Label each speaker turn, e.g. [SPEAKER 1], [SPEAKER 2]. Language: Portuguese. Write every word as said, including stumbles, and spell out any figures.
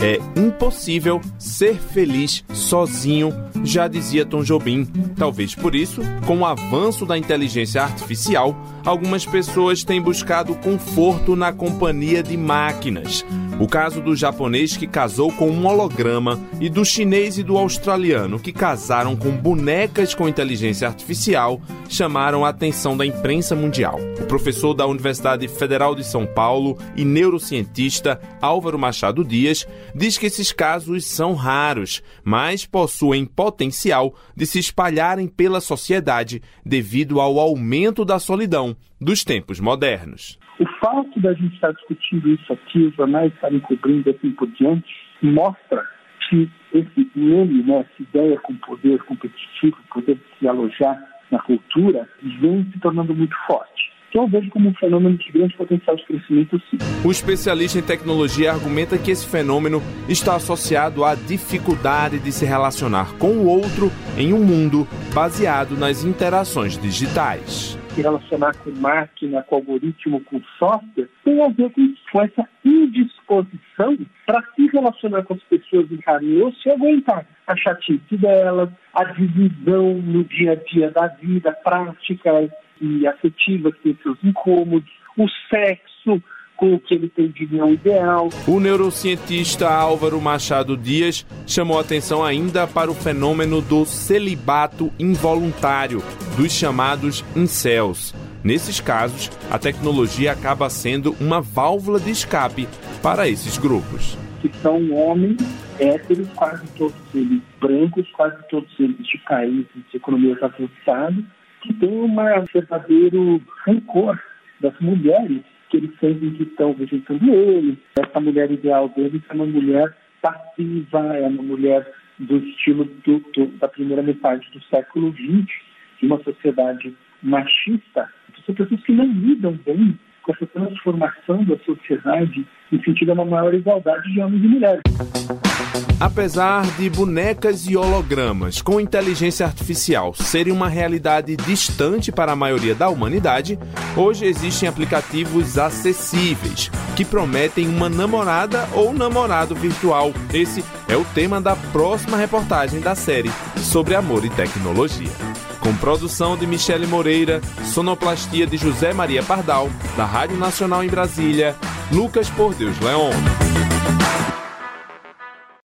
[SPEAKER 1] É impossível ser feliz sozinho, já dizia Tom Jobim. Talvez por isso, com o avanço da inteligência artificial, algumas pessoas têm buscado conforto na companhia de máquinas. O caso do japonês que casou com um holograma e do chinês e do australiano que casaram com bonecas com inteligência artificial chamaram a atenção da imprensa mundial. O professor da Universidade Federal de São Paulo e neurocientista Álvaro Machado Dias diz que esses casos são raros, mas possuem potencial de se espalharem pela sociedade devido ao aumento da solidão dos tempos modernos.
[SPEAKER 2] O fato da gente estar discutindo isso aqui, os jornais estarem cobrindo assim por diante, mostra que esse meme, né, essa ideia com poder competitivo, poder de se alojar na cultura, vem se tornando muito forte. Então eu vejo como um fenômeno de grande potencial de crescimento, sim.
[SPEAKER 1] O especialista em tecnologia argumenta que esse fenômeno está associado à dificuldade de se relacionar com o outro em um mundo baseado nas interações digitais.
[SPEAKER 2] Se relacionar com máquina, com algoritmo, com software, tem a ver com, com essa indisposição para se relacionar com as pessoas em carne e osso e aguentar a chatice delas, a divisão no dia a dia da vida, práticas e afetivas que têm seus incômodos, o sexo com o que ele tem de não ideal.
[SPEAKER 1] O neurocientista Álvaro Machado Dias chamou atenção ainda para o fenômeno do celibato involuntário, dos chamados incels. Nesses casos, a tecnologia acaba sendo uma válvula de escape para esses grupos.
[SPEAKER 2] Que são homens héteros, quase todos eles brancos, quase todos eles de países de economias avançadas, que têm um verdadeiro rancor das mulheres que eles sentem que estão rejeitando ele. Essa mulher ideal deles é uma mulher passiva, é uma mulher do estilo do, do, da primeira metade do século vinte, de uma sociedade machista. São pessoas que não lidam bem com essa transformação da sociedade em sentido a uma maior igualdade de homens e mulheres.
[SPEAKER 1] Apesar de bonecas e hologramas com inteligência artificial serem uma realidade distante para a maioria da humanidade, hoje existem aplicativos acessíveis que prometem uma namorada ou namorado virtual. Esse é o tema da próxima reportagem da série sobre amor e tecnologia. Com produção de Michele Moreira, sonoplastia de José Maria Pardal, da Rádio Nacional em Brasília, Lucas Por Deus Leon.